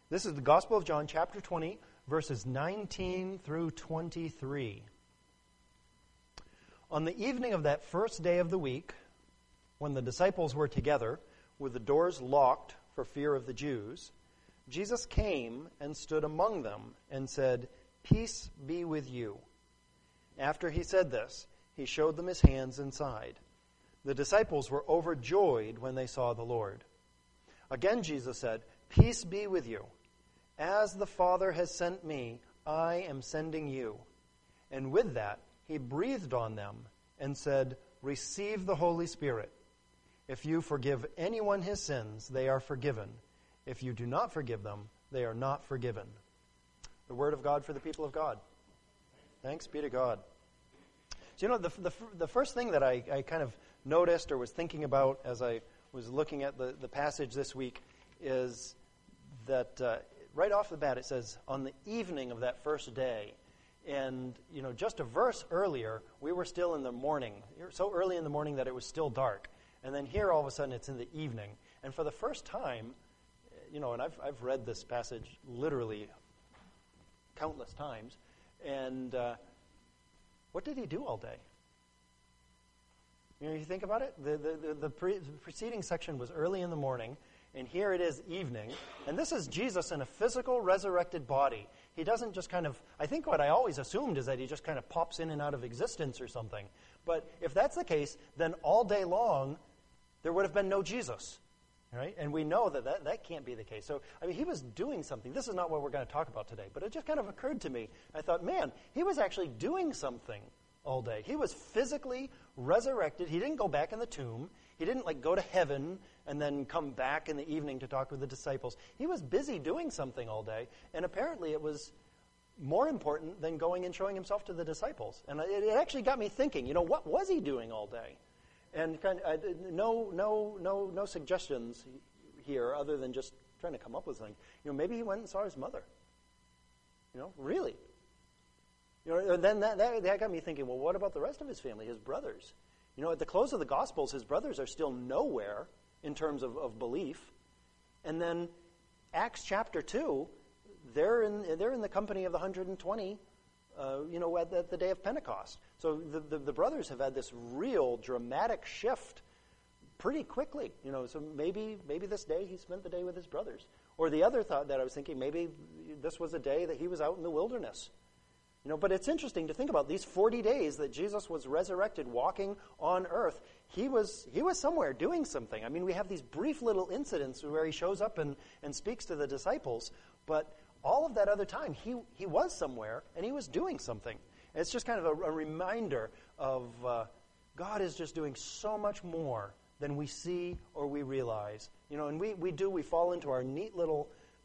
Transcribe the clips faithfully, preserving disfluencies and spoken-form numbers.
This is the Gospel of John, chapter twenty, verses nineteen through twenty-three. On the evening of that first day of the week, when the disciples were together, with the doors locked for fear of the Jews, Jesus came and stood among them and said, "Peace be with you." After he said this, he showed them his hands and side. The disciples were overjoyed when they saw the Lord. Again Jesus said, "Peace be with you. As the Father has sent me, I am sending you." And with that, he breathed on them and said, "Receive the Holy Spirit. If you forgive anyone his sins, they are forgiven. If you do not forgive them, they are not forgiven." The word of God for the people of God. Thanks be to God. So, you know, the the, the first thing that I, I kind of noticed or was thinking about as I was looking at the, the passage this week is that uh, right off the bat it says, on the evening of that first day. And, you know, just a verse earlier, we were still in the morning, so early in the morning that it was still dark. And then here, all of a sudden, it's in the evening. And for the first time, you know, and I've I've read this passage literally countless times. And uh, what did he do all day? You know, you think about it, the the the, the, pre, the preceding section was early in the morning, and here it is evening. And this is Jesus in a physical, resurrected body. He doesn't just kind of, I think what I always assumed is that he just kind of pops in and out of existence or something. But if that's the case, then all day long, there would have been no Jesus, right? And we know that, that that can't be the case. So, I mean, he was doing something. This is not what we're going to talk about today, but it just kind of occurred to me. I thought, man, he was actually doing something all day. He was physically resurrected. He didn't go back in the tomb. He didn't, like, go to heaven and then come back in the evening to talk with the disciples. He was busy doing something all day, and apparently it was more important than going and showing himself to the disciples. And it, it actually got me thinking, you know, what was he doing all day? And kind of, uh, no, no, no, no suggestions here other than just trying to come up with something. You know, maybe he went and saw his mother. You know, really. You know, and then that, that that got me thinking. Well, what about the rest of his family, his brothers? You know, at the close of the Gospels, his brothers are still nowhere in terms of, of belief. And then Acts chapter two, they're in they're in the company of the one hundred twenty. Uh, you know, at, at the day of Pentecost. So the, the the brothers have had this real dramatic shift pretty quickly. You know, so maybe maybe this day he spent the day with his brothers. Or the other thought that I was thinking, maybe this was a day that he was out in the wilderness. You know, but it's interesting to think about these forty days that Jesus was resurrected, walking on earth. He was he was somewhere doing something. I mean, we have these brief little incidents where he shows up and, and speaks to the disciples, but all of that other time, he, he was somewhere, and he was doing something. And it's just kind of a, a reminder of uh, God is just doing so much more than we see or we realize. You know, and we, we do, we fall into our neat little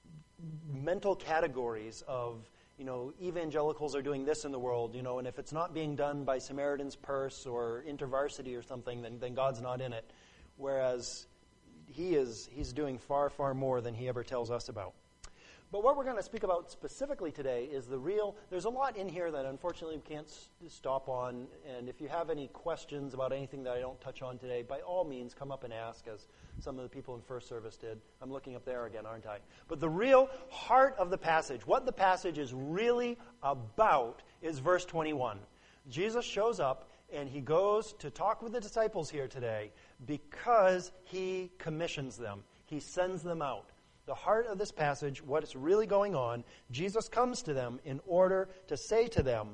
mental categories of, you know, evangelicals are doing this in the world, you know, and if it's not being done by Samaritan's Purse or InterVarsity or something, then, then God's not in it. Whereas he is, he's doing far, far more than he ever tells us about. But what we're going to speak about specifically today is the real, there's a lot in here that unfortunately we can't s- stop on, and if you have any questions about anything that I don't touch on today, by all means come up and ask, as some of the people in first service did. I'm looking up there again, aren't I? But the real heart of the passage, what the passage is really about, is verse twenty-one. Jesus shows up, and he goes to talk with the disciples here today because he commissions them. He sends them out. The heart of this passage, what is really going on, Jesus comes to them in order to say to them,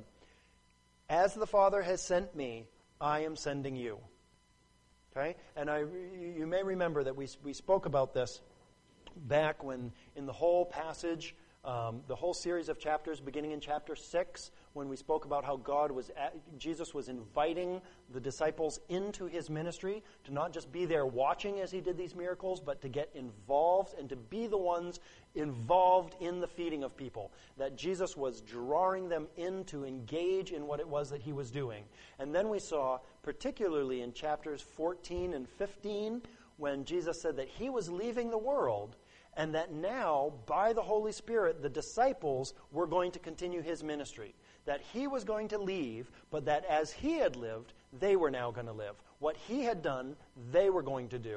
"As the Father has sent me, I am sending you." Okay? And I, you may remember that we we spoke about this back when in the whole passage, um, the whole series of chapters beginning in chapter six, when we spoke about how God was, at, Jesus was inviting the disciples into his ministry to not just be there watching as he did these miracles, but to get involved and to be the ones involved in the feeding of people. That Jesus was drawing them in to engage in what it was that he was doing. And then we saw, particularly in chapters fourteen and fifteen, when Jesus said that he was leaving the world, and that now, by the Holy Spirit, the disciples were going to continue his ministry. That he was going to leave, but that as he had lived, they were now going to live. What he had done, they were going to do.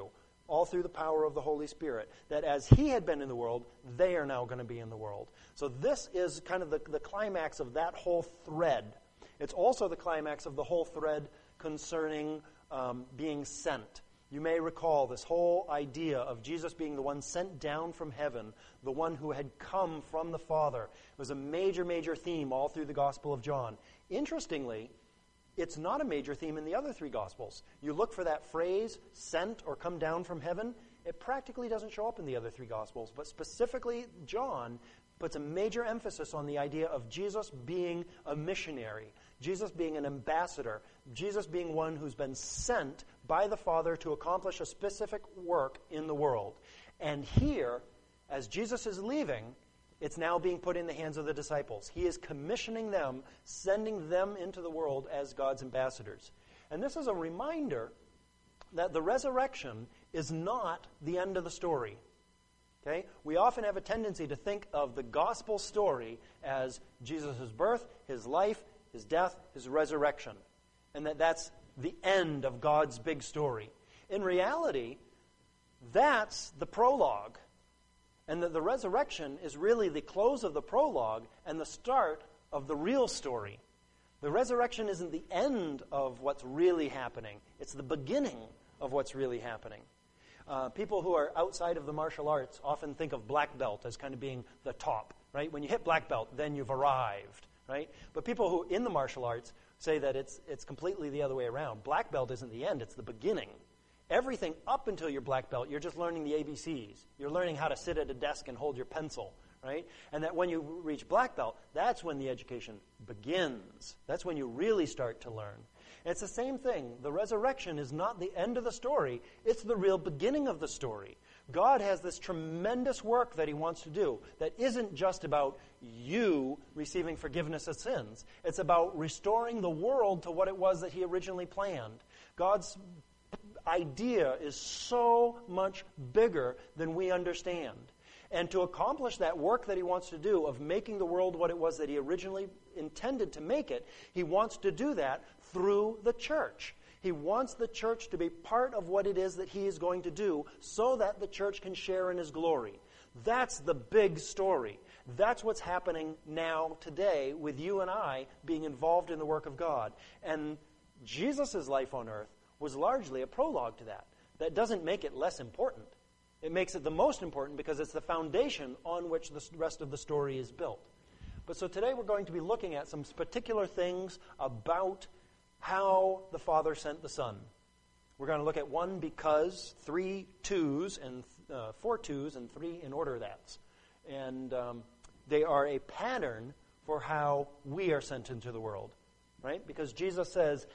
all through the power of the Holy Spirit, that as he had been in the world, they are now going to be in the world. So this is kind of the, the climax of that whole thread. It's also the climax of the whole thread concerning um, being sent. You may recall this whole idea of Jesus being the one sent down from heaven, the one who had come from the Father. It was a major, major theme all through the Gospel of John. Interestingly, it's not a major theme in the other three Gospels. You look for that phrase, sent or come down from heaven, it practically doesn't show up in the other three Gospels, but specifically John puts a major emphasis on the idea of Jesus being a missionary, Jesus being an ambassador, Jesus being one who's been sent by the Father to accomplish a specific work in the world. And here, as Jesus is leaving, it's now being put in the hands of the disciples. He is commissioning them, sending them into the world as God's ambassadors. And this is a reminder that the resurrection is not the end of the story. Okay? We often have a tendency to think of the gospel story as Jesus' birth, his life, his death, his resurrection, and that that's the end of God's big story. In reality, that's the prologue, and that the resurrection is really the close of the prologue and the start of the real story. The resurrection isn't the end of what's really happening. It's the beginning of what's really happening. Uh, people who are outside of the martial arts often think of black belt as kind of being the top, right? When you hit black belt, then you've arrived, right? But people who in the martial arts say that it's it's completely the other way around. Black belt isn't the end, it's the beginning. Everything up until your black belt, you're just learning the A B Cs. You're learning how to sit at a desk and hold your pencil, right? And that when you reach black belt, that's when the education begins. That's when you really start to learn. And it's the same thing. The resurrection is not the end of the story. It's the real beginning of the story. God has this tremendous work that he wants to do that isn't just about you receiving forgiveness of sins. It's about restoring the world to what it was that he originally planned. God's idea is so much bigger than we understand. And to accomplish that work that he wants to do of making the world what it was that he originally intended to make it, he wants to do that through the church. He wants the church to be part of what it is that he is going to do so that the church can share in his glory. That's the big story. That's what's happening now today with you and I being involved in the work of God. And Jesus' life on earth was largely a prologue to that. That doesn't make it less important. It makes it the most important because it's the foundation on which the rest of the story is built. But so today we're going to be looking at some particular things about how the Father sent the Son. We're going to look at one because, three twos, and uh, four twos, and three in order that's. And um, they are a pattern for how we are sent into the world, right? Because Jesus says,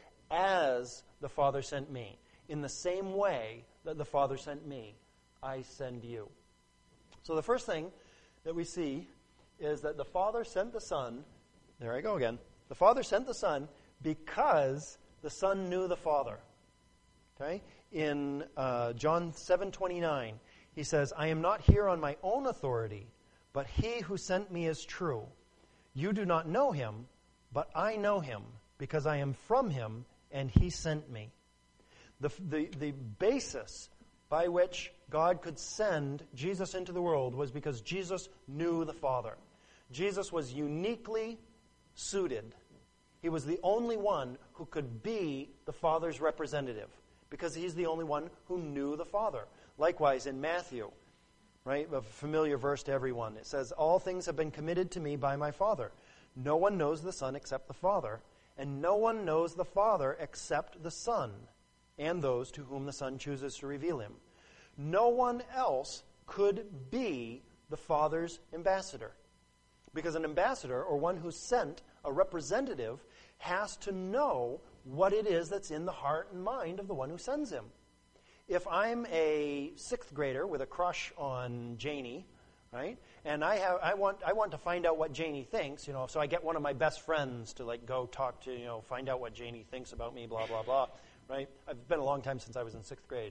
as the Father sent me, in the same way that the Father sent me, I send you. So the first thing that we see is that the Father sent the Son, there I go again, the Father sent the Son because the Son knew the Father. Okay? In uh, John seven twenty-nine, he says, I am not here on my own authority, but he who sent me is true. You do not know him, but I know him, because I am from him, and he sent me. The, the, the basis by which God could send Jesus into the world was because Jesus knew the Father. Jesus was uniquely suited. He was the only one who could be the Father's representative because he's the only one who knew the Father. Likewise, in Matthew, right, a familiar verse to everyone, it says, all things have been committed to me by my Father. No one knows the Son except the Father, and no one knows the Father except the Son, and those to whom the Son chooses to reveal him. No one else could be the Father's ambassador. Because an ambassador, or one who sent a representative, has to know what it is that's in the heart and mind of the one who sends him. If I'm a sixth grader with a crush on Janie, right, and I have I want I want to find out what Janie thinks, you know, so I get one of my best friends to like go talk to, you know, find out what Janie thinks about me, blah blah blah, right? It's been a long time since I was in sixth grade.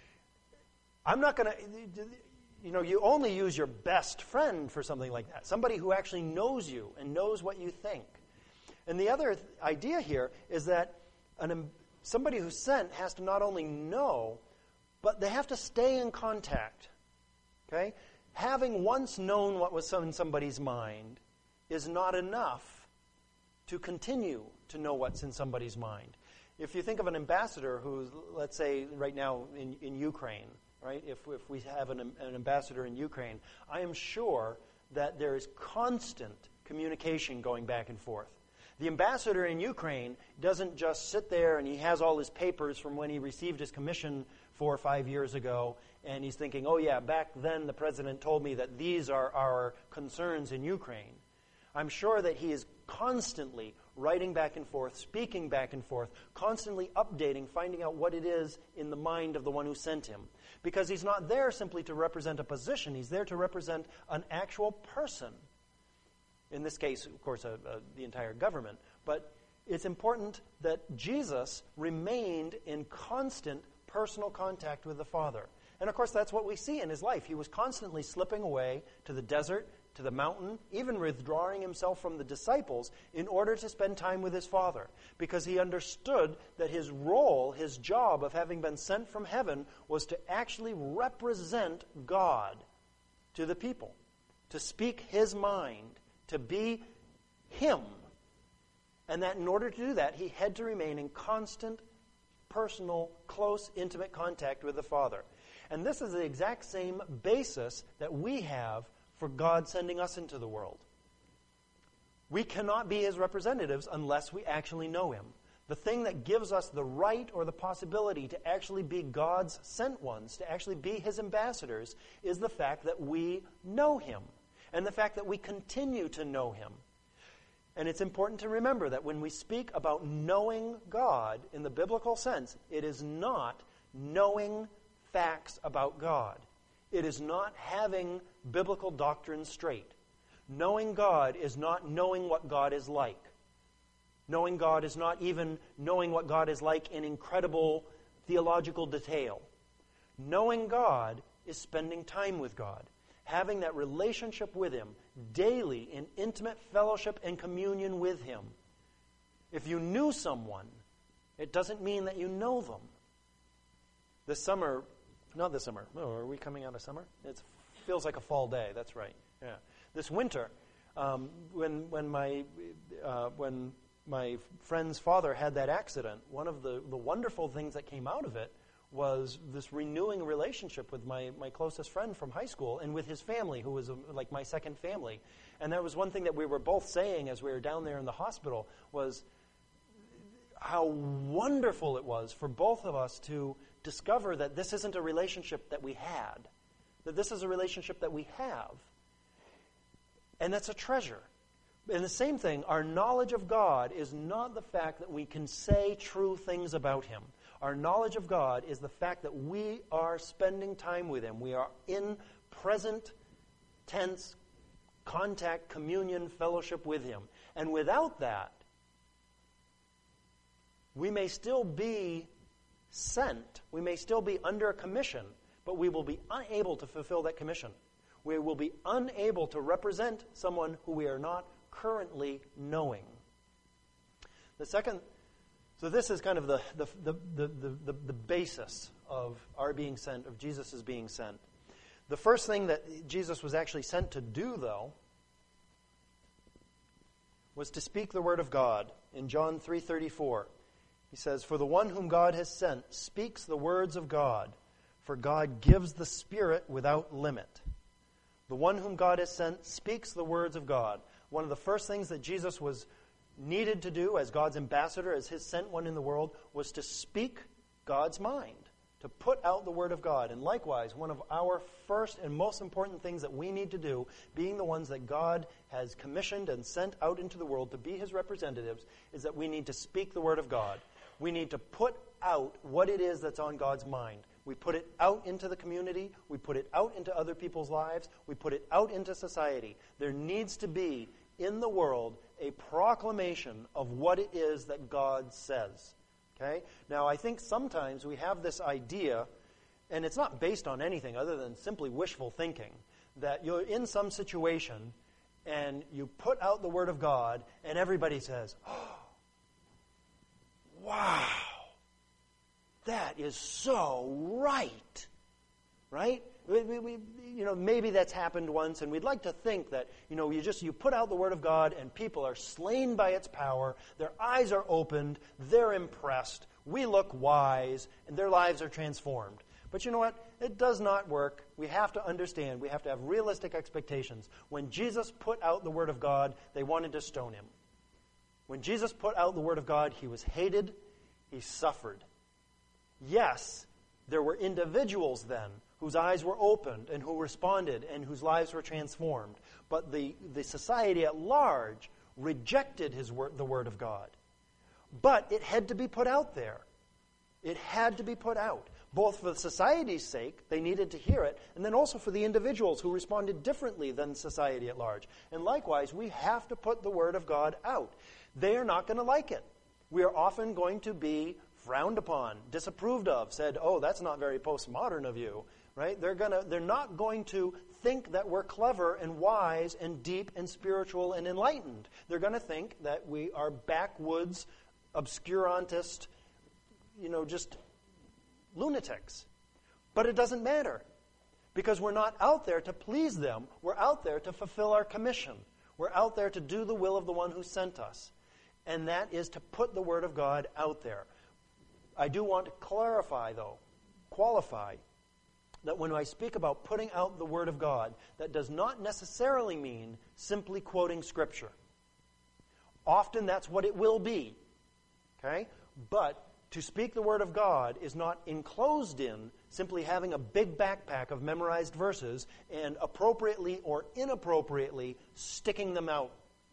I'm not going to, you know, you only use your best friend for something like that. Somebody who actually knows you and knows what you think. And the other th- idea here is that an, somebody who's sent has to not only know But they have to stay in contact. Okay? Having once known what was in somebody's mind is not enough to continue to know what's in somebody's mind. If you think of an ambassador who's, let's say, right now in, in Ukraine, right? If, if we have an, an ambassador in Ukraine, I am sure that there is constant communication going back and forth. The ambassador in Ukraine doesn't just sit there and he has all his papers from when he received his commission four or five years ago, and he's thinking, oh yeah, back then the president told me that these are our concerns in Ukraine. I'm sure that he is constantly writing back and forth, speaking back and forth, constantly updating, finding out what it is in the mind of the one who sent him. Because he's not there simply to represent a position, he's there to represent an actual person. In this case, of course, uh, uh, the entire government. But it's important that Jesus remained in constant personal contact with the Father. And of course, that's what we see in his life. He was constantly slipping away to the desert, to the mountain, even withdrawing himself from the disciples in order to spend time with his Father. Because he understood that his role, his job of having been sent from heaven was to actually represent God to the people, to speak his mind, to be him. And that in order to do that, he had to remain in constant, personal, close, intimate contact with the Father. And this is the exact same basis that we have for God sending us into the world. We cannot be his representatives unless we actually know him. The thing that gives us the right or the possibility to actually be God's sent ones, to actually be his ambassadors, is the fact that we know him and the fact that we continue to know him. And it's important to remember that when we speak about knowing God in the biblical sense, it is not knowing facts about God. It is not having biblical doctrine straight. Knowing God is not knowing what God is like. Knowing God is not even knowing what God is like in incredible theological detail. Knowing God is spending time with God, having that relationship with him daily in intimate fellowship and communion with him. If you knew someone, it doesn't mean that you know them. This summer, not this summer, oh, are we coming out of summer? It feels like a fall day, that's right. Yeah. This winter, um, when when my uh, when my friend's father had that accident, one of the, the wonderful things that came out of it was this renewing relationship with my, my closest friend from high school and with his family, who was a, like my second family. And that was one thing that we were both saying as we were down there in the hospital, was how wonderful it was for both of us to discover that this isn't a relationship that we had, that this is a relationship that we have. And that's a treasure. And the same thing, our knowledge of God is not the fact that we can say true things about him. Our knowledge of God is the fact that we are spending time with him. We are in present tense contact, communion, fellowship with him. And without that, we may still be sent. We may still be under a commission, but we will be unable to fulfill that commission. We will be unable to represent someone who we are not currently knowing. The second, so this is kind of the the, the, the, the, the basis of our being sent, of Jesus' being sent. The first thing that Jesus was actually sent to do, though, was to speak the word of God. In John three thirty-four, he says, "For the one whom God has sent speaks the words of God, for God gives the Spirit without limit." The one whom God has sent speaks the words of God. One of the first things that Jesus was needed to do as God's ambassador, as his sent one in the world, was to speak God's mind, to put out the word of God. And likewise, one of our first and most important things that we need to do, being the ones that God has commissioned and sent out into the world to be his representatives, is that we need to speak the word of God. We need to put out what it is that's on God's mind. We put it out into the community. We put it out into other people's lives. We put it out into society. There needs to be in the world a proclamation of what it is that God says. Okay? Now, I think sometimes we have this idea, and it's not based on anything other than simply wishful thinking, that you're in some situation and you put out the word of God and everybody says, "Oh, wow, that is so right. Right? We, we, we, you know, maybe that's happened once, and we'd like to think that, you know, you just, you put out the Word of God, and people are slain by its power, their eyes are opened, they're impressed, we look wise, and their lives are transformed. But you know what? It does not work. We have to understand, we have to have realistic expectations. When Jesus put out the Word of God, they wanted to stone him. When Jesus put out the Word of God, he was hated, he suffered. Yes, there were individuals then whose eyes were opened and who responded and whose lives were transformed. But the, the society at large rejected his word, the Word of God. But it had to be put out there. It had to be put out. Both for society's sake, they needed to hear it, and then also for the individuals who responded differently than society at large. And likewise, we have to put the Word of God out. They are not going to like it. We are often going to be frowned upon, disapproved of, said, oh, that's not very postmodern of you. Right? They're gonna, they're not going to think that we're clever and wise and deep and spiritual and enlightened. They're going to think that we are backwoods, obscurantist, you know, just lunatics. But it doesn't matter, because we're not out there to please them. We're out there to fulfill our commission. We're out there to do the will of the one who sent us. And that is to put the Word of God out there. I do want to clarify, though, qualify, that when I speak about putting out the Word of God, that does not necessarily mean simply quoting Scripture. Often that's what it will be. Okay? But to speak the Word of God is not enclosed in simply having a big backpack of memorized verses and appropriately or inappropriately sticking them out.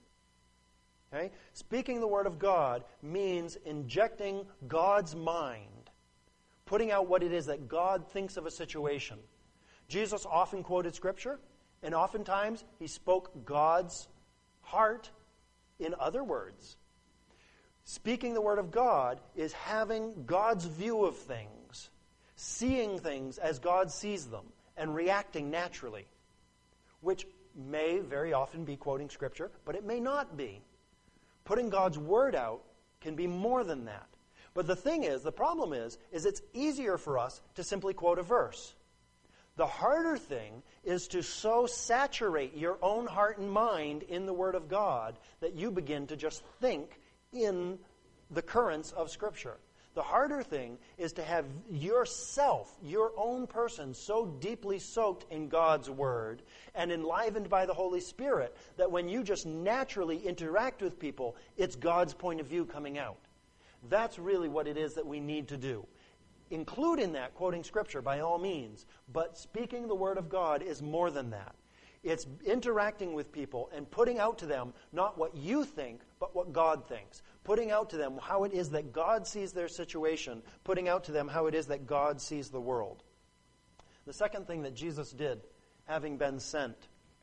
Okay? Speaking the Word of God means injecting God's mind, putting out what it is that God thinks of a situation. Jesus often quoted Scripture, and oftentimes he spoke God's heart in other words. Speaking the Word of God is having God's view of things, seeing things as God sees them, and reacting naturally, which may very often be quoting Scripture, but it may not be. Putting God's Word out can be more than that. But the thing is, the problem is, is it's easier for us to simply quote a verse. The harder thing is to so saturate your own heart and mind in the Word of God that you begin to just think in the currents of Scripture. The harder thing is to have yourself, your own person, so deeply soaked in God's Word and enlivened by the Holy Spirit that when you just naturally interact with people, it's God's point of view coming out. That's really what it is that we need to do. Include in that quoting Scripture by all means, but speaking the Word of God is more than that. It's interacting with people and putting out to them not what you think, but what God thinks. Putting out to them how it is that God sees their situation, putting out to them how it is that God sees the world. The second thing that Jesus did, having been sent,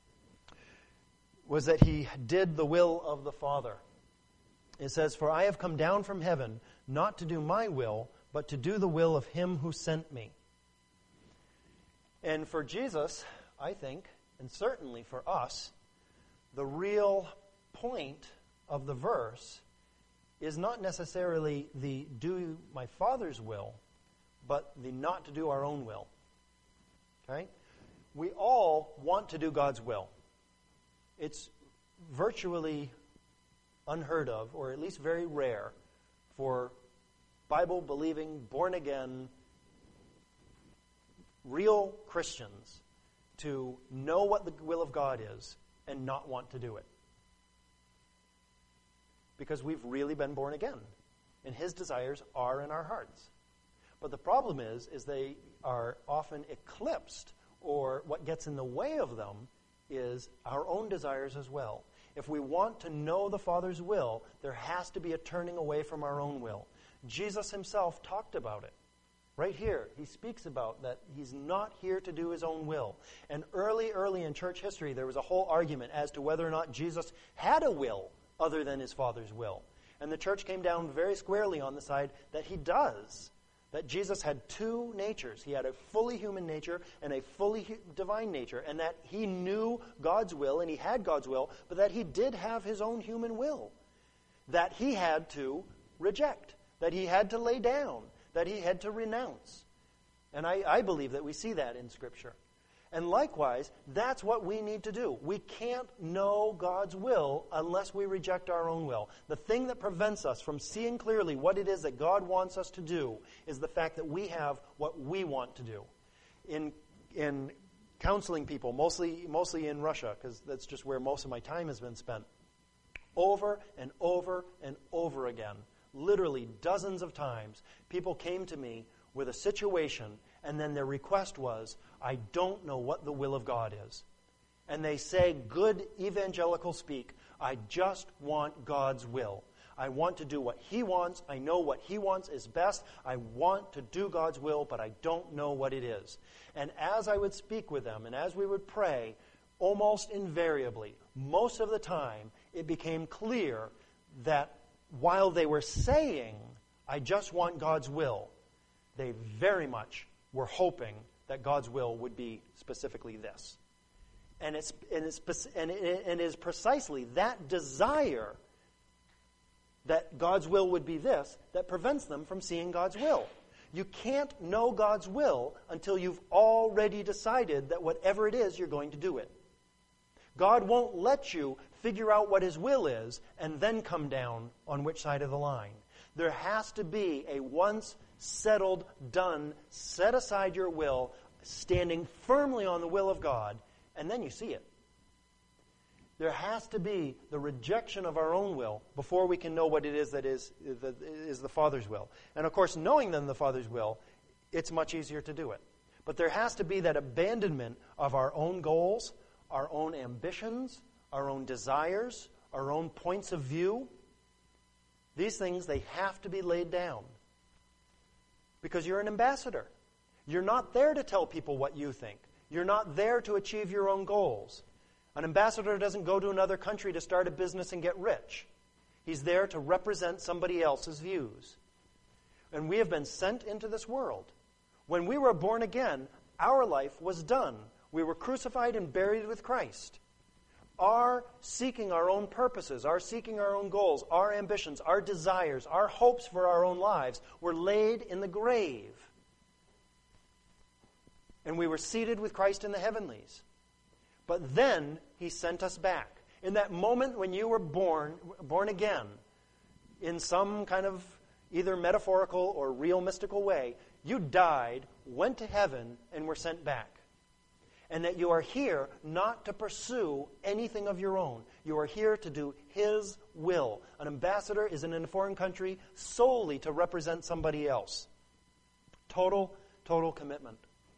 was that he did the will of the Father. It says, "For I have come down from heaven, not to do my will, but to do the will of him who sent me." And for Jesus, I think, and certainly for us, the real point of the verse is not necessarily the do my Father's will, but the not to do our own will. Okay? We all want to do God's will. It's virtually unheard of, or at least very rare, for Bible-believing, born-again, real Christians to know what the will of God is and not want to do it. Because we've really been born again, and His desires are in our hearts. But the problem is, is they are often eclipsed, or what gets in the way of them is our own desires as well. If we want to know the Father's will, there has to be a turning away from our own will. Jesus Himself talked about it. Right here, He speaks about that He's not here to do His own will. And early, early in church history, there was a whole argument as to whether or not Jesus had a will other than His Father's will. And the church came down very squarely on the side that He does. That Jesus had two natures. He had a fully human nature and a fully hu- divine nature. And that He knew God's will and He had God's will, but that He did have His own human will. That He had to reject. That He had to lay down. that he had to renounce. And I, I believe that we see that in Scripture. And likewise, that's what we need to do. We can't know God's will unless we reject our own will. The thing that prevents us from seeing clearly what it is that God wants us to do is the fact that we have what we want to do. In in counseling people, mostly mostly in Russia, because that's just where most of my time has been spent, over and over and over again, literally dozens of times, people came to me with a situation, and then their request was, I don't know what the will of God is. And they say, good evangelical speak, I just want God's will. I want to do what He wants. I know what He wants is best. I want to do God's will, but I don't know what it is. And as I would speak with them, and as we would pray, almost invariably, most of the time, it became clear that while they were saying, I just want God's will, they very much were hoping that God's will would be specifically this. And it's and it's and it, and it is precisely that desire that God's will would be this that prevents them from seeing God's will. You can't know God's will until you've already decided that whatever it is, you're going to do it. God won't let you figure out what His will is and then come down on which side of the line. There has to be a once settled, done, set aside your will, standing firmly on the will of God, and then you see it. There has to be the rejection of our own will before we can know what it is that is, that is the Father's will. And of course, knowing then the Father's will, it's much easier to do it. But there has to be that abandonment of our own goals, our own ambitions, our own desires, our own points of view. These things, they have to be laid down. Because you're an ambassador. You're not there to tell people what you think. You're not there to achieve your own goals. An ambassador doesn't go to another country to start a business and get rich. He's there to represent somebody else's views. And we have been sent into this world. When we were born again, our life was done. We were crucified and buried with Christ. Our seeking our own purposes, our seeking our own goals, our ambitions, our desires, our hopes for our own lives were laid in the grave. And we were seated with Christ in the heavenlies. But then He sent us back. In that moment when you were born, born again, in some kind of either metaphorical or real mystical way, you died, went to heaven, and were sent back. And that you are here not to pursue anything of your own. You are here to do His will. An ambassador is in a foreign country solely to represent somebody else. Total, total commitment.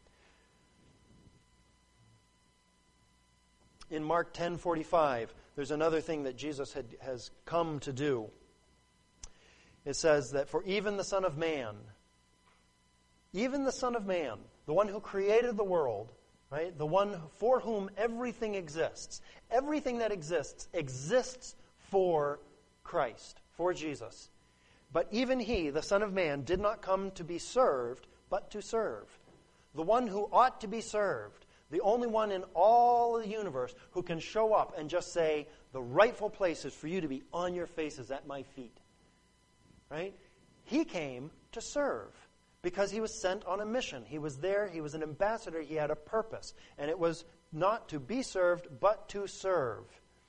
In Mark ten forty-five, there's another thing that Jesus had, has come to do. It says that for even the Son of Man, even the Son of Man, the one who created the world, right? The one for whom everything exists. Everything that exists exists for Christ, for Jesus. But even He, the Son of Man, did not come to be served, but to serve. The one who ought to be served. The only one in all the universe who can show up and just say, the rightful place is for you to be on your faces at my feet. Right? He came to serve. Because He was sent on a mission. He was there, He was an ambassador, He had a purpose. And it was not to be served, but to serve.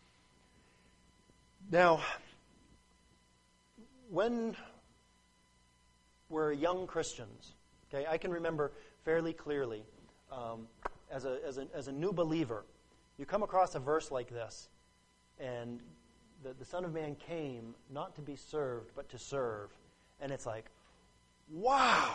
Now, when we're young Christians, okay, I can remember fairly clearly, um, as a, as a, as a new believer, you come across a verse like this, and the, the Son of Man came not to be served, but to serve. And it's like, wow!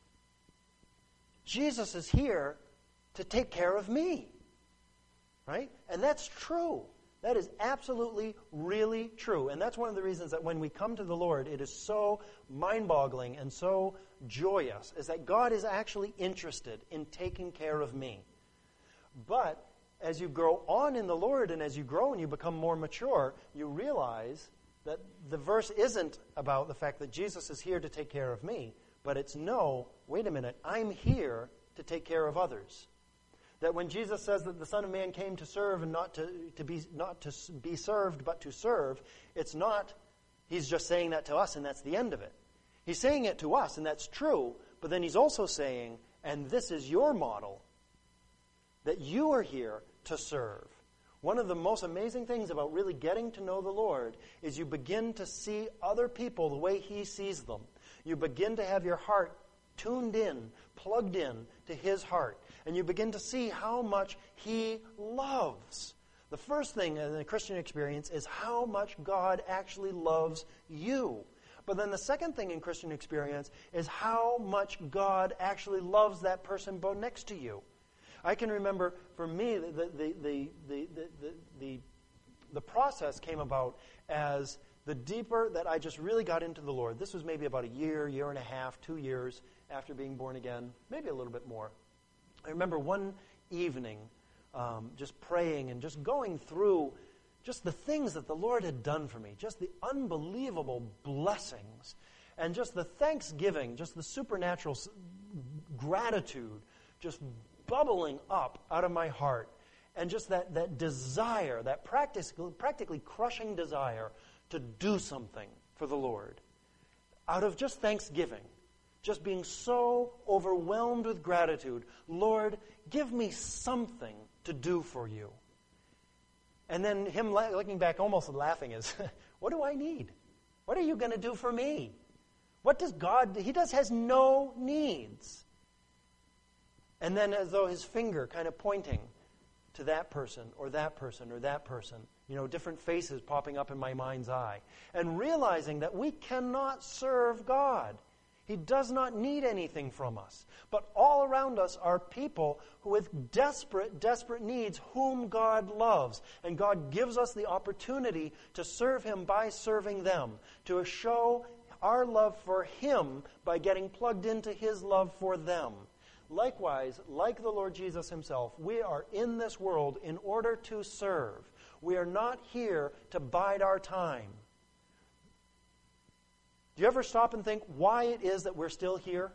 Jesus is here to take care of me. Right? And that's true. That is absolutely, really true. And that's one of the reasons that when we come to the Lord, it is so mind-boggling and so joyous, is that God is actually interested in taking care of me. But as you grow on in the Lord and as you grow and you become more mature, you realize that the verse isn't about the fact that Jesus is here to take care of me, but it's no, wait a minute, I'm here to take care of others. That when Jesus says that the Son of Man came to serve and not to, to be not to be served, but to serve, it's not, He's just saying that to us and that's the end of it. He's saying it to us, and that's true, but then he's also saying, and this is your model, that you are here to serve. One of the most amazing things about really getting to know the Lord is you begin to see other people the way He sees them. You begin to have your heart tuned in, plugged in to His heart, and you begin to see how much He loves. The first thing in the Christian experience is how much God actually loves you. But then the second thing in Christian experience is how much God actually loves that person next to you. I can remember, for me, the the the the the, the, the, the process came about as the deeper that I just really got into the Lord. This was maybe about a year, year and a half, two years after being born again, maybe a little bit more. I remember one evening um, just praying and just going through just the things that the Lord had done for me, just the unbelievable blessings, and just the thanksgiving, just the supernatural gratitude, just bubbling up out of my heart, and just that, that desire, that practically, practically crushing desire to do something for the Lord out of just thanksgiving, just being so overwhelmed with gratitude. Lord, give me something to do for you. And then him looking back, almost laughing, is, what do I need? What are you going to do for me? What does God, He does has no needs. And then as though his finger kind of pointing to that person or that person or that person, you know, different faces popping up in my mind's eye. And realizing that we cannot serve God. He does not need anything from us. But all around us are people who with desperate, desperate needs whom God loves. And God gives us the opportunity to serve Him by serving them. To show our love for Him by getting plugged into His love for them. Likewise, like the Lord Jesus Himself, we are in this world in order to serve. We are not here to bide our time. Do you ever stop and think why it is that we're still here?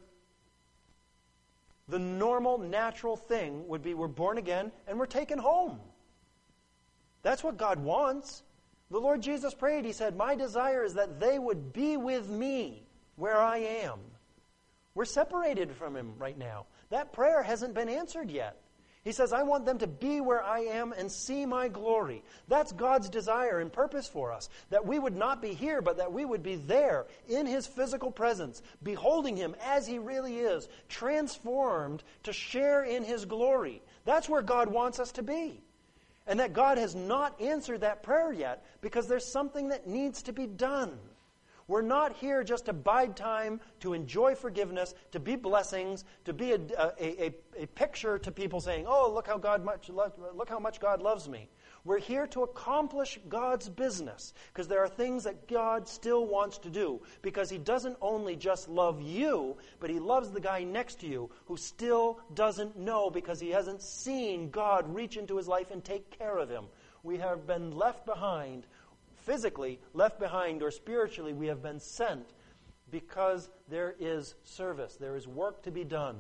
The normal, natural thing would be we're born again and we're taken home. That's what God wants. The Lord Jesus prayed. He said, my desire is that they would be with me where I am. We're separated from Him right now. That prayer hasn't been answered yet. He says, I want them to be where I am and see my glory. That's God's desire and purpose for us. That we would not be here, but that we would be there in His physical presence, beholding Him as He really is, transformed to share in His glory. That's where God wants us to be. And that God has not answered that prayer yet because there's something that needs to be done. We're not here just to bide time, to enjoy forgiveness, to be blessings, to be a, a, a, a picture to people saying, oh, look how God much lo- look how much God loves me. We're here to accomplish God's business because there are things that God still wants to do because He doesn't only just love you, but He loves the guy next to you who still doesn't know because he hasn't seen God reach into his life and take care of him. We have been left behind physically left behind or spiritually we have been sent because there is service. There is work to be done.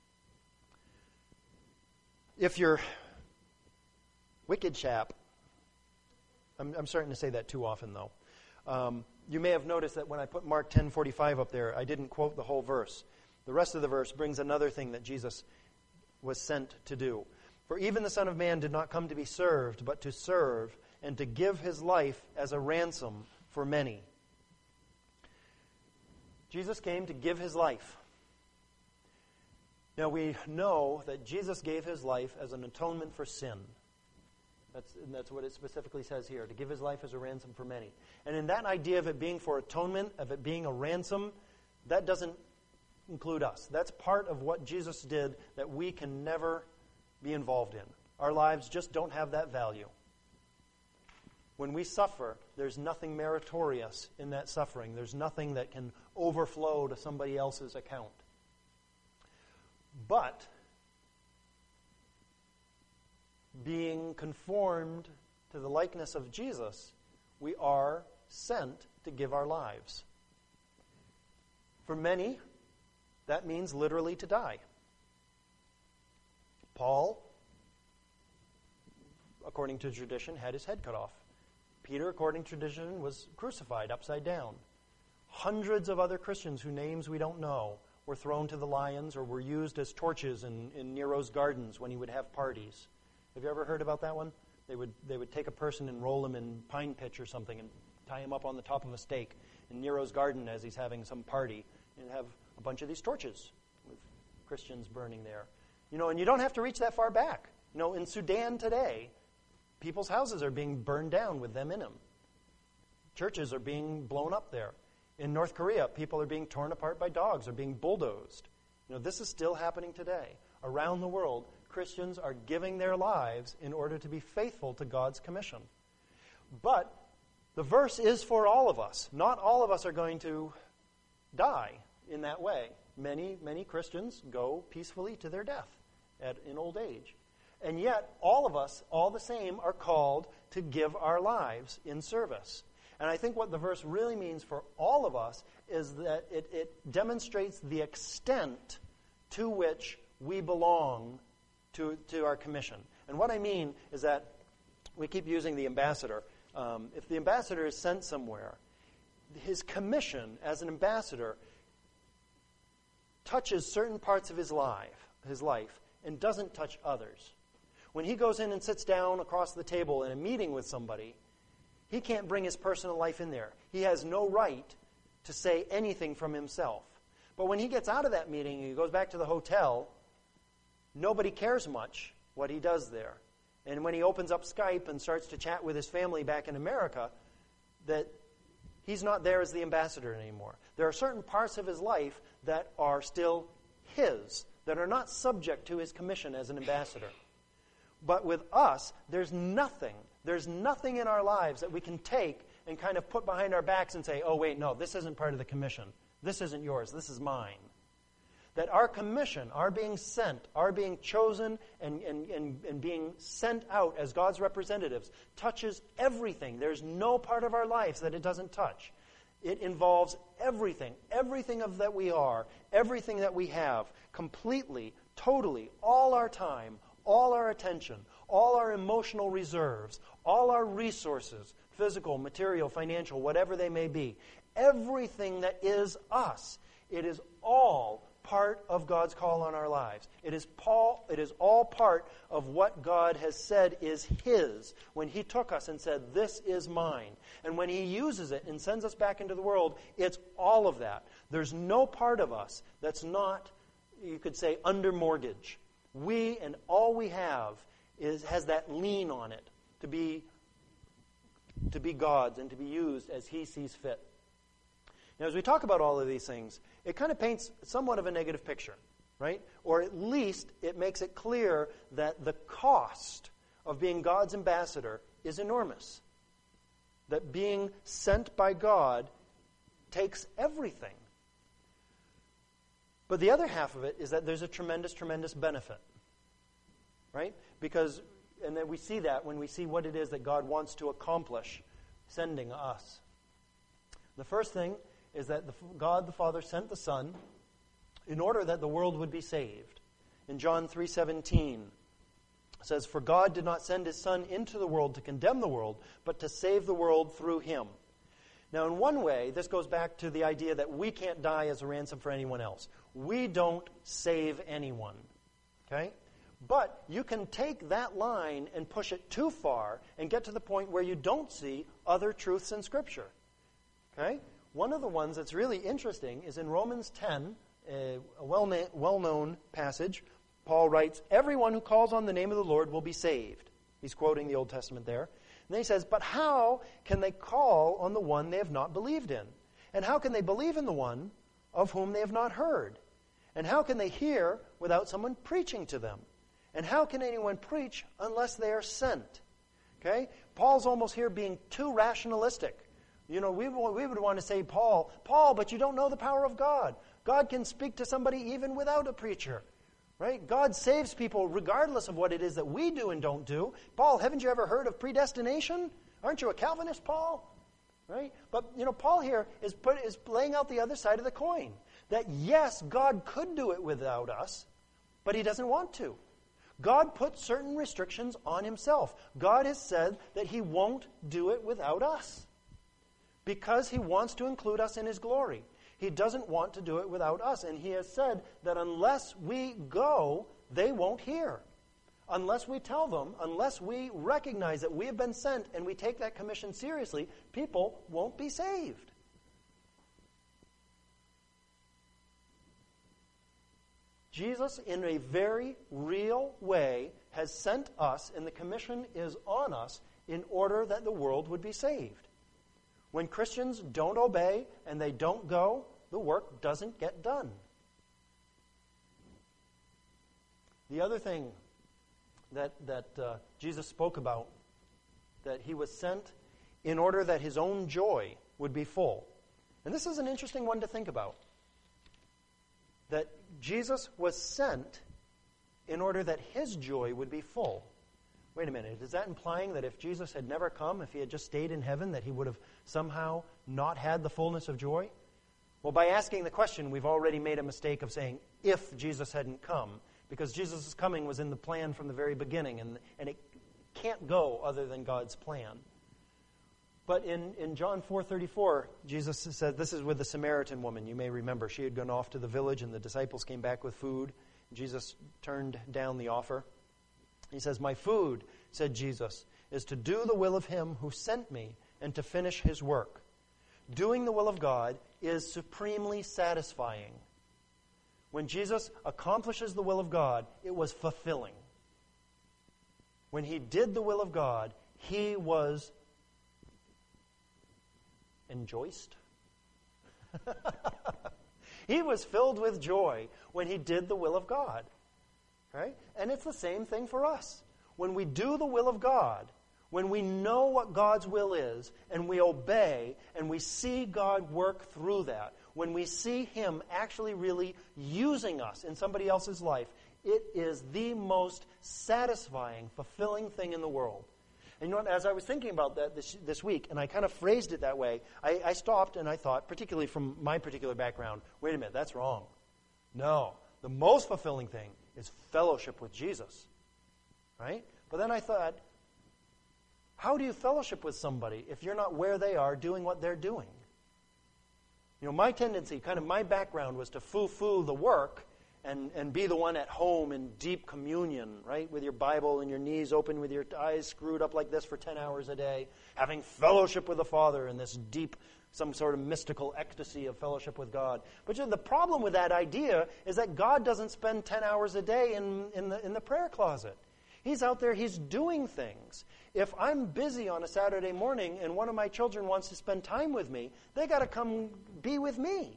If you're wicked chap, I'm, I'm starting to say that too often though. Um, you may have noticed that when I put Mark ten forty-five up there, I didn't quote the whole verse. The rest of the verse brings another thing that Jesus was sent to do. For even the Son of Man did not come to be served, but to serve and to give His life as a ransom for many. Jesus came to give His life. Now we know that Jesus gave His life as an atonement for sin. That's, and that's what it specifically says here, to give His life as a ransom for many. And in that idea of it being for atonement, of it being a ransom, that doesn't include us. That's part of what Jesus did that we can never be involved in. Our lives just don't have that value. When we suffer, there's nothing meritorious in that suffering. There's nothing that can overflow to somebody else's account. But being conformed to the likeness of Jesus, we are sent to give our lives. For many, that means literally to die. Paul, according to tradition, had his head cut off. Peter, according to tradition, was crucified upside down. Hundreds of other Christians whose names we don't know were thrown to the lions or were used as torches in, in Nero's gardens when he would have parties. Have you ever heard about that one? They would they would take a person and roll him in pine pitch or something and tie him up on the top of a stake in Nero's garden as he's having some party, and have a bunch of these torches with Christians burning there. You know, and you don't have to reach that far back. You know, in Sudan today, people's houses are being burned down with them in them. Churches are being blown up there. In North Korea, people are being torn apart by dogs or being bulldozed. You know, this is still happening today. Around the world, Christians are giving their lives in order to be faithful to God's commission. But the verse is for all of us. Not all of us are going to die in that way. Many, many Christians go peacefully to their death at, in old age. And yet, all of us, all the same, are called to give our lives in service. And I think what the verse really means for all of us is that it, it demonstrates the extent to which we belong to, to our commission. And what I mean is that we keep using the ambassador. Um, if the ambassador is sent somewhere, his commission as an ambassador touches certain parts of his life, his life and doesn't touch others. When he goes in and sits down across the table in a meeting with somebody, he can't bring his personal life in there. He has no right to say anything from himself. But when he gets out of that meeting and he goes back to the hotel, nobody cares much what he does there. And when he opens up Skype and starts to chat with his family back in America, that he's not there as the ambassador anymore. There are certain parts of his life that are still his, that are not subject to his commission as an ambassador. But with us, there's nothing, there's nothing in our lives that we can take and kind of put behind our backs and say, oh, wait, no, this isn't part of the commission. This isn't yours. This is mine. That our commission, our being sent, our being chosen and, and, and, and being sent out as God's representatives touches everything. There's no part of our lives that it doesn't touch. It involves everything, everything of that we are, everything that we have, completely, totally, all our time, all our attention, all our emotional reserves, all our resources, physical, material, financial, whatever they may be, everything that is us, it is all part of God's call on our lives. It is Paul, it is all part of what God has said is His when He took us and said, this is mine. And when He uses it and sends us back into the world, it's all of that. There's no part of us that's not, you could say, under mortgage. We and all we have is has that lien on it to be to be God's and to be used as He sees fit. Now, as we talk about all of these things, it kind of paints somewhat of a negative picture, right? Or at least it makes it clear that the cost of being God's ambassador is enormous. That being sent by God takes everything. But the other half of it is that there's a tremendous, tremendous benefit, right? Because, and then we see that when we see what it is that God wants to accomplish sending us. The first thing is that the, God the Father sent the Son in order that the world would be saved. In John three seventeen, it says, "For God did not send His Son into the world to condemn the world, but to save the world through Him." Now, in one way, this goes back to the idea that we can't die as a ransom for anyone else. We don't save anyone, okay? But you can take that line and push it too far and get to the point where you don't see other truths in Scripture, okay? One of the ones that's really interesting is in Romans ten, a well-na- well-known passage. Paul writes, "Everyone who calls on the name of the Lord will be saved." He's quoting the Old Testament there. And then he says, "But how can they call on the one they have not believed in? And how can they believe in the one of whom they have not heard? And how can they hear without someone preaching to them? And how can anyone preach unless they are sent?" Okay? Paul's almost here being too rationalistic. You know, we, we would want to say, Paul, Paul, but you don't know the power of God. God can speak to somebody even without a preacher. Right? God saves people regardless of what it is that we do and don't do. Paul, haven't you ever heard of predestination? Aren't you a Calvinist, Paul? Right? But, you know, Paul here is, put, is laying out the other side of the coin. That, yes, God could do it without us, but He doesn't want to. God put certain restrictions on Himself. God has said that He won't do it without us. because he wants to include us in his glory. He doesn't want to do it without us. And he has said that unless we go, they won't hear. Unless we tell them, unless we recognize that we have been sent and we take that commission seriously, people won't be saved. Jesus, in a very real way, has sent us, and the commission is on us, in order that the world would be saved. When Christians don't obey and they don't go, the work doesn't get done. The other thing that, that uh, Jesus spoke about, that he was sent in order that his own joy would be full. And this is an interesting one to think about. That Jesus was sent in order that his joy would be full. Wait a minute, is that implying that if Jesus had never come, if he had just stayed in heaven, that he would have somehow not had the fullness of joy? Well, by asking the question, we've already made a mistake of saying, if Jesus hadn't come, because Jesus' coming was in the plan from the very beginning, and, and it can't go other than God's plan. But in, in John four thirty-four, Jesus said, this is with the Samaritan woman. You may remember, she had gone off to the village, and the disciples came back with food. Jesus turned down the offer. He says, my food, said Jesus, is to do the will of him who sent me and to finish his work. Doing the will of God is supremely satisfying. When Jesus accomplishes the will of God, it was fulfilling. When he did the will of God, he was enjoiced. He was filled with joy when he did the will of God. Right? And it's the same thing for us. When we do the will of God, when we know what God's will is, and we obey, and we see God work through that, when we see him actually really using us in somebody else's life, it is the most satisfying, fulfilling thing in the world. And you know what, as I was thinking about that this, this week, and I kind of phrased it that way, I, I stopped and I thought, particularly from my particular background, wait a minute, that's wrong. No, the most fulfilling thing is fellowship with Jesus. Right? But then I thought, how do you fellowship with somebody if you're not where they are doing what they're doing? You know, my tendency, kind of my background was to foo-foo the work and, and be the one at home in deep communion, right? With your Bible and your knees open, with your eyes screwed up like this for ten hours a day, having fellowship with the Father in this deep, some sort of mystical ecstasy of fellowship with God. But you know, the problem with that idea is that God doesn't spend ten hours a day in, in, the, in the prayer closet. He's out there, he's doing things. If I'm busy on a Saturday morning and one of my children wants to spend time with me, they got to come be with me.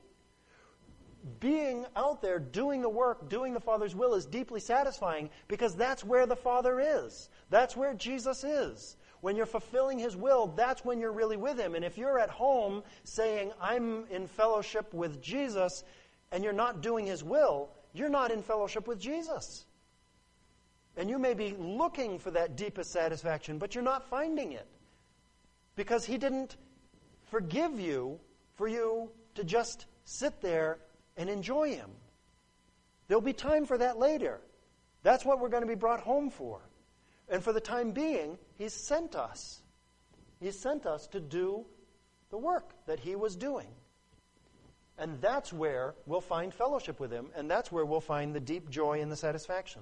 Being out there, doing the work, doing the Father's will is deeply satisfying because that's where the Father is. That's where Jesus is. When you're fulfilling his will, that's when you're really with him. And if you're at home saying, I'm in fellowship with Jesus, and you're not doing his will, you're not in fellowship with Jesus. And you may be looking for that deepest satisfaction, but you're not finding it. Because he didn't forgive you for you to just sit there and enjoy him. There'll be time for that later. That's what we're going to be brought home for. And for the time being, he's sent us. He's sent us to do the work that he was doing. And that's where we'll find fellowship with him, and that's where we'll find the deep joy and the satisfaction.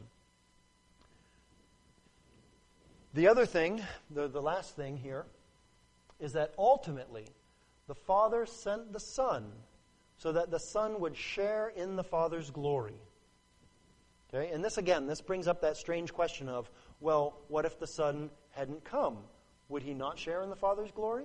The other thing, the, the last thing here, is that ultimately the Father sent the Son so that the Son would share in the Father's glory. Okay? And this, again, this brings up that strange question of, well, what if the Son hadn't come? Would he not share in the Father's glory?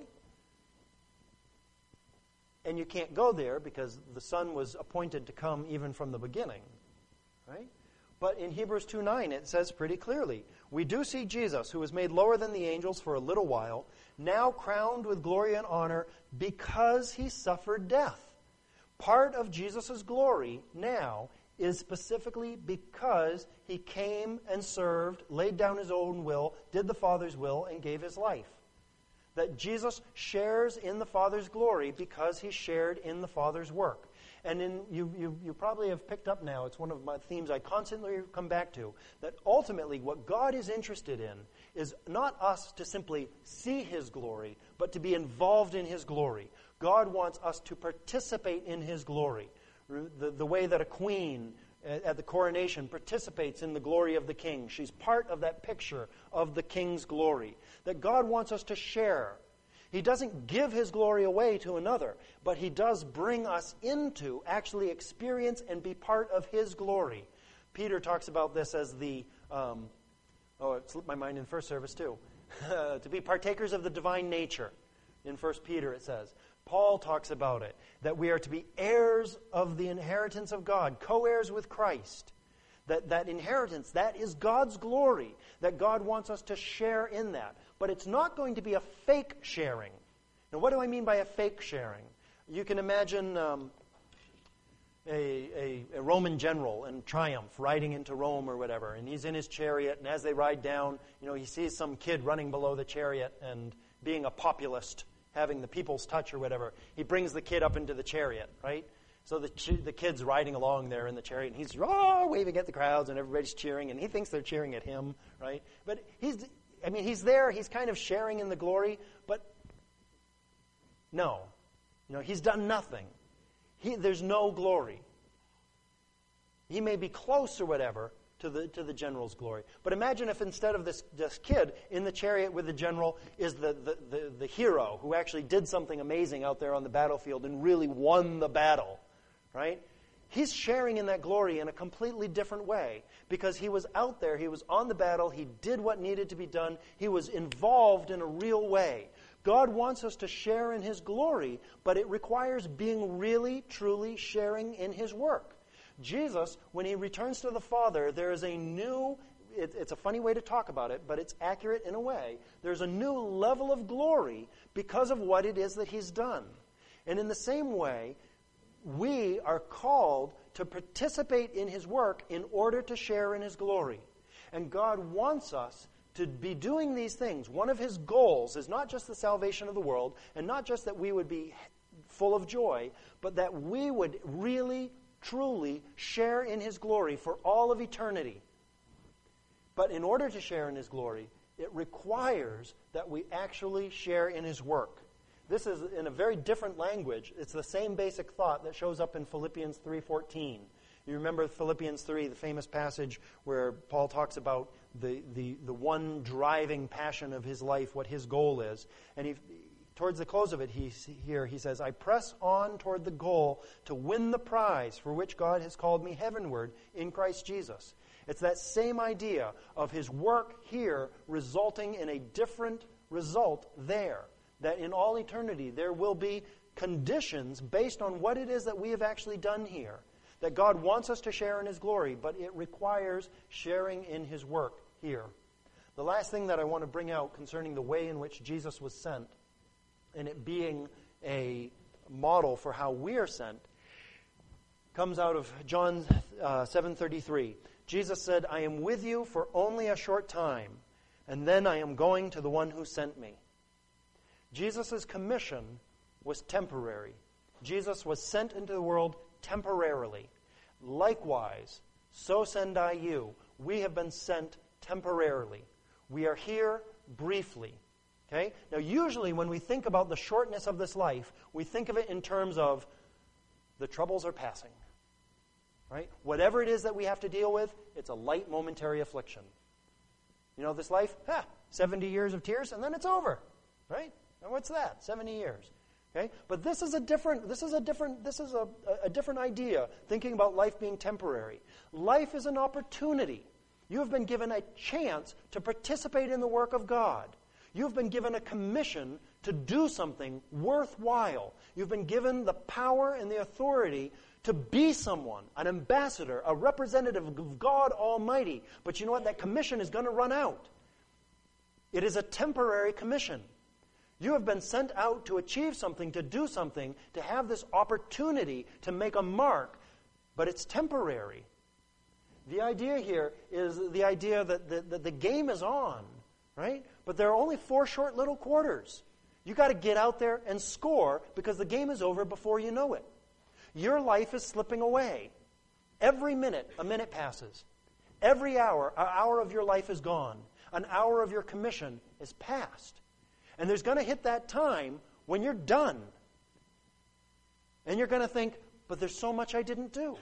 And you can't go there because the Son was appointed to come even from the beginning. Right? But in Hebrews two nine, it says pretty clearly, we do see Jesus, who was made lower than the angels for a little while, now crowned with glory and honor because he suffered death. Part of Jesus' glory now is specifically because he came and served, laid down his own will, did the Father's will, and gave his life. That Jesus shares in the Father's glory because he shared in the Father's work. And in, you, you, you probably have picked up now, it's one of my themes I constantly come back to, that ultimately what God is interested in is not us to simply see His glory, but to be involved in His glory. God wants us to participate in His glory. The, the way that a queen at the coronation participates in the glory of the king. She's part of that picture of the king's glory. That God wants us to share. He doesn't give His glory away to another, but He does bring us into, actually experience and be part of His glory. Peter talks about this as the, um, oh, it slipped my mind in first service too, to be partakers of the divine nature. In First Peter it says. Paul talks about it, that we are to be heirs of the inheritance of God, co-heirs with Christ. That, that inheritance, that is God's glory, that God wants us to share in that. But it's not going to be a fake sharing. Now, what do I mean by a fake sharing? You can imagine um, a, a, a Roman general in triumph riding into Rome or whatever, and he's in his chariot, and as they ride down, you know, he sees some kid running below the chariot and being a populist, having the people's touch or whatever. He brings the kid up into the chariot, right? So the ch- the kid's riding along there in the chariot, and he's oh, waving at the crowds, and everybody's cheering, and he thinks they're cheering at him, right? But he's, I mean, he's there, he's kind of sharing in the glory, but no. You know, he's done nothing. He, there's no glory. He may be close or whatever to the to the general's glory. But imagine if instead of this, this kid in the chariot with the general is the, the, the, the hero who actually did something amazing out there on the battlefield and really won the battle, right? He's sharing in that glory in a completely different way because he was out there, he was on the battle, he did what needed to be done, he was involved in a real way. God wants us to share in His glory, but it requires being really, truly sharing in His work. Jesus, when He returns to the Father, there is a new, it, it's a funny way to talk about it, but it's accurate in a way. There's a new level of glory because of what it is that He's done. And in the same way, we are called to participate in His work in order to share in His glory. And God wants us to be doing these things. One of His goals is not just the salvation of the world, and not just that we would be full of joy, but that we would really truly share in His glory for all of eternity. But in order to share in His glory, it requires that we actually share in His work. This is in a very different language. It's the same basic thought that shows up in Philippians three fourteen. You remember Philippians three, the famous passage where Paul talks about the, the, the one driving passion of his life, what his goal is. And he towards the close of it, he, here he says, I press on toward the goal to win the prize for which God has called me heavenward in Christ Jesus. It's that same idea of His work here resulting in a different result there. That in all eternity there will be conditions based on what it is that we have actually done here. That God wants us to share in His glory, but it requires sharing in His work here. The last thing that I want to bring out concerning the way in which Jesus was sent, and it being a model for how we are sent, comes out of John uh, seven thirty-three. Jesus said, I am with you for only a short time, and then I am going to the one who sent me. Jesus' commission was temporary. Jesus was sent into the world temporarily. Likewise, so send I you. We have been sent temporarily. We are here briefly. Okay? Now, usually when we think about the shortness of this life, we think of it in terms of the troubles are passing. Right? Whatever it is that we have to deal with, it's a light momentary affliction. You know, this life, ha, seventy years of tears, and then it's over. Right? And what's that? seventy years. Okay? But this is a different, this is a different, this is a, a different idea, thinking about life being temporary. Life is an opportunity. You have been given a chance to participate in the work of God. You've been given a commission to do something worthwhile. You've been given the power and the authority to be someone, an ambassador, a representative of God Almighty. But you know what? That commission is going to run out. It is a temporary commission. You have been sent out to achieve something, to do something, to have this opportunity to make a mark, but it's temporary. The idea here is the idea that the, that the game is on, right? But there are only four short little quarters. You got to get out there and score because the game is over before you know it. Your life is slipping away. Every minute, a minute passes. Every hour, an hour of your life is gone. An hour of your commission is past. And there's going to hit that time when you're done. And you're going to think, but there's so much I didn't do.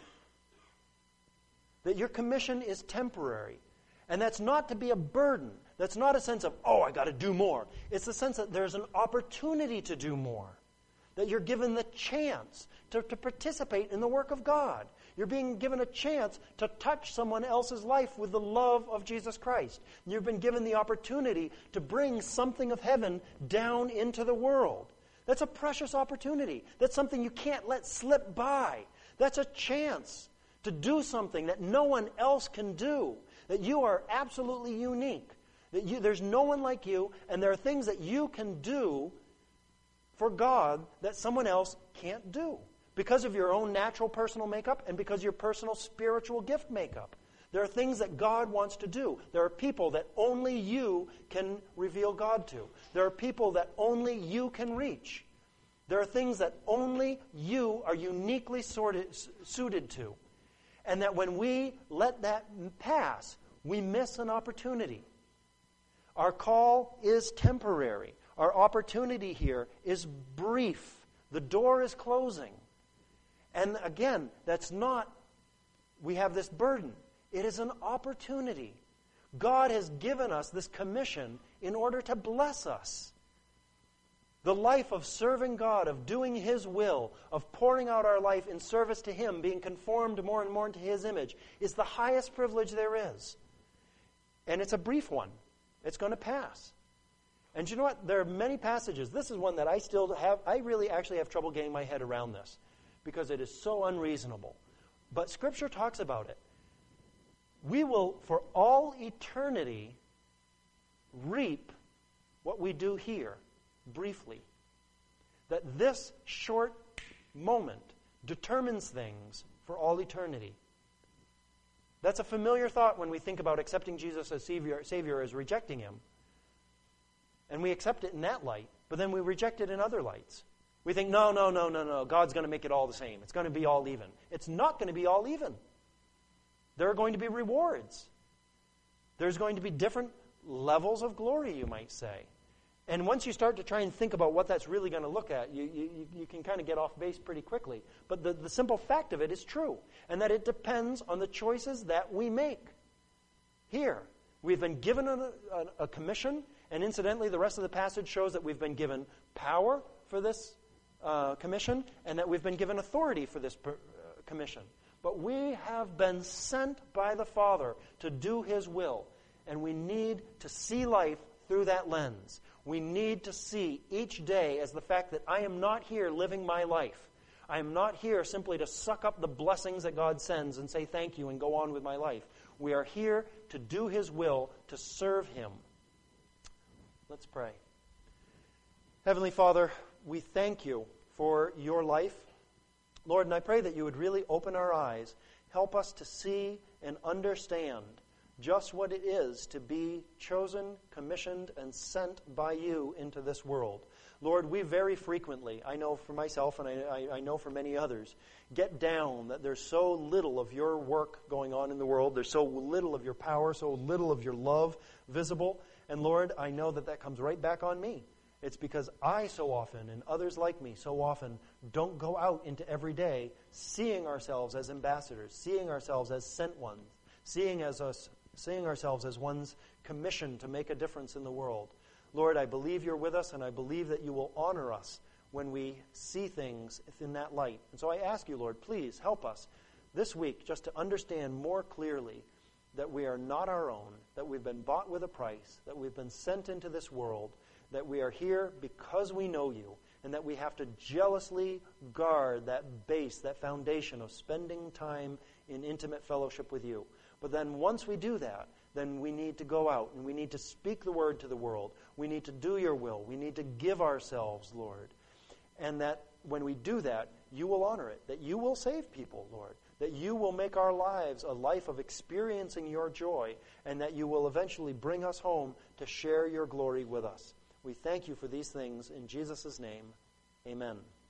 That your commission is temporary. And that's not to be a burden. That's not a sense of, oh, I got to do more. It's the sense that there's an opportunity to do more. That you're given the chance to, to participate in the work of God. You're being given a chance to touch someone else's life with the love of Jesus Christ. You've been given the opportunity to bring something of heaven down into the world. That's a precious opportunity. That's something you can't let slip by. That's a chance to do something that no one else can do. That you are absolutely unique. That you, there's no one like you, and there are things that you can do for God that someone else can't do. Because of your own natural personal makeup and because of your personal spiritual gift makeup. There are things that God wants to do. There are people that only you can reveal God to. There are people that only you can reach. There are things that only you are uniquely sorted, suited to. And that when we let that pass, we miss an opportunity. Our call is temporary. Our opportunity here is brief. The door is closing. And again, that's not, we have this burden. It is an opportunity. God has given us this commission in order to bless us. The life of serving God, of doing His will, of pouring out our life in service to Him, being conformed more and more into His image, is the highest privilege there is. And it's a brief one. It's going to pass. And you know what? There are many passages. This is one that I still have, I really actually have trouble getting my head around this because it is so unreasonable. But Scripture talks about it. We will, for all eternity, reap what we do here, briefly. That this short moment determines things for all eternity. That's a familiar thought when we think about accepting Jesus as Savior, Savior as rejecting Him. And we accept it in that light, but then we reject it in other lights. We think, no, no, no, no, no, God's going to make it all the same. It's going to be all even. It's not going to be all even. There are going to be rewards. There's going to be different levels of glory, you might say. And once you start to try and think about what that's really going to look at, you, you, you can kind of get off base pretty quickly. But the, the simple fact of it is true, and that it depends on the choices that we make. Here, we've been given a, a, a commission, and incidentally, the rest of the passage shows that we've been given power for this uh, commission, and that we've been given authority for this per, uh, commission. But we have been sent by the Father to do His will, and we need to see life through that lens. We need to see each day as the fact that I am not here living my life. I am not here simply to suck up the blessings that God sends and say thank you and go on with my life. We are here to do His will, to serve Him. Let's pray. Heavenly Father, we thank you for your life. Lord, and I pray that you would really open our eyes, help us to see and understand just what it is to be chosen, commissioned, and sent by you into this world. Lord, we very frequently, I know for myself and I, I, I know for many others, get down that there's so little of your work going on in the world. There's so little of your power, so little of your love visible. And Lord, I know that that comes right back on me. It's because I so often, and others like me so often, don't go out into every day seeing ourselves as ambassadors, seeing ourselves as sent ones, seeing as us, seeing ourselves as ones commissioned to make a difference in the world. Lord, I believe you're with us, and I believe that you will honor us when we see things in that light. And so I ask you, Lord, please help us this week just to understand more clearly that we are not our own, that we've been bought with a price, that we've been sent into this world, that we are here because we know you, and that we have to jealously guard that base, that foundation of spending time in intimate fellowship with you. But then once we do that, then we need to go out and we need to speak the word to the world. We need to do your will. We need to give ourselves, Lord. And that when we do that, you will honor it, that you will save people, Lord, that you will make our lives a life of experiencing your joy, and that you will eventually bring us home to share your glory with us. We thank you for these things in Jesus' name. Amen.